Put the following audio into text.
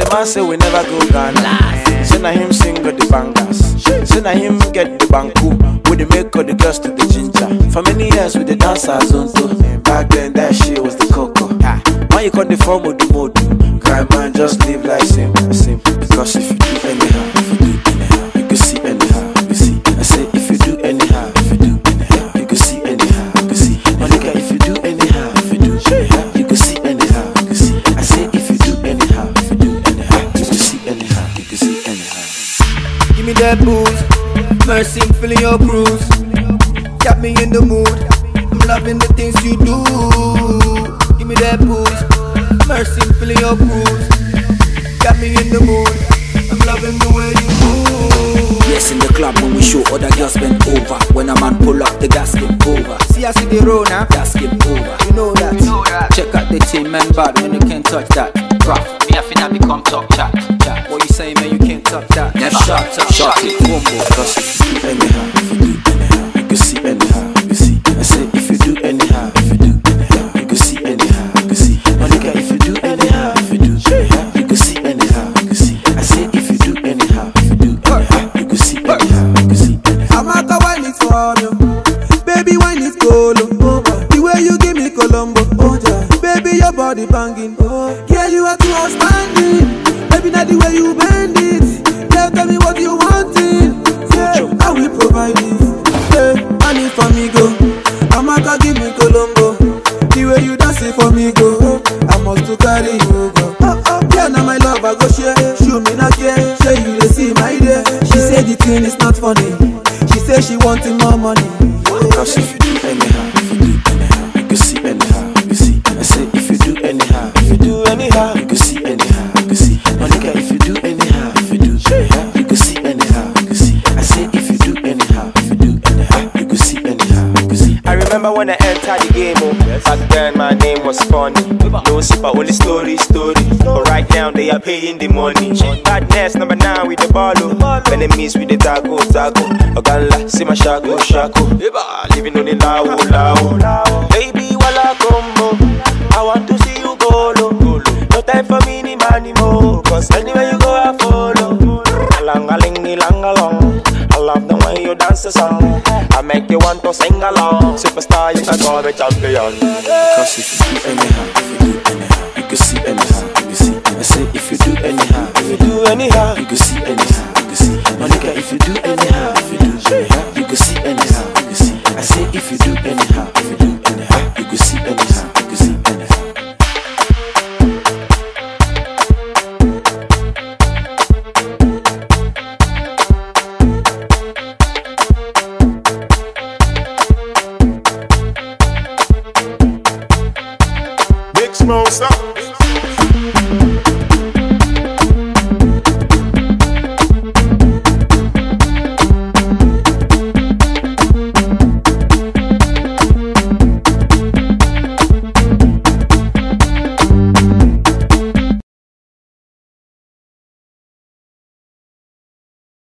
man say we never go Ghana. Say na him sing the bangers. Say na him get the banku. We dey make all the girls to the ginger. For many years we dey dance our zone too. Back then that shit was the cocoa. Why you call the form of the mode? Cry man, just live like simple. Because if you do anyhow, you can see anyhow, you see. I say if you do anyhow, you can see anyhow, you see. Monica, if you do anyhow, you can see anyhow, you see. I say if you do anyhow, you can see anyhow, you can see anyhow. Give me that booze, mercy, feeling your cruise. Got me in the mood, I'm loving the things you do. Give me that booze, mercy, feeling your cruise. Got me in the mood, I'm loving the way you move. Yes, in the club when we show other girls bend over. When a man pull up, the gas get over. See I see the road now, Gas get over. you know that. Check out the team, man, bad when you can't touch that. Bruh, me I finna become top chat. What you say, man, you can't touch that. Never shot it, boom, boom. Because if you do anyhow, you can see anyhow, you see. I say if you do anyhow, you can see anyhow, you see. Monica, if you do anyhow, you can see anyhow, you see. I say if you do anyhow, you can see anyhow, you see. I'm out the wine is for you, baby wine is colo. The way you give me Colombo, baby your body banging. Yeah, you are too outstanding. Baby, not the way you bend it. Yeah, tell me what you wanting. Yeah, I will provide it. Yeah, I need for me go. I'm out to give me Colombo. The way you dance it for me go. I must to carry you go. Yeah, now my love I go share. Show me not care. Show you they see my day. She said the thing is not funny. She said she wanting more money. Because if you do anyhow, you can see anyhow, you see. I say if you do anyhow, you can see anyhow, you see. Monica, if you do anyhow, you can see anyhow, you see. I say if you do anyhow, you can see anyhow, you see. I remember when I entered the game, back then my name was funny. No super, only story. But right now they are paying the money. Badness number 9 with the ball. Enemies with the taco. Oganla, see my shago. Living on the lao. Baby, wala combo. I want to see you go low. No time for me, money more. Cause anywhere you go, I follow. Lang-a-ling-ni-lang-a-long. I love the way you dance the song. I make you want to sing along. Superstar, you can call me champion. Cause if you do anyhow, you can see anyhow, you see. I say if you do anyhow, you can see anyhow, you see. Monica, if you do anyhow, you can see anyhow, you see. I say if you do anyhow, you can see anyhow, you can see anyhow. Big Smoke, stop.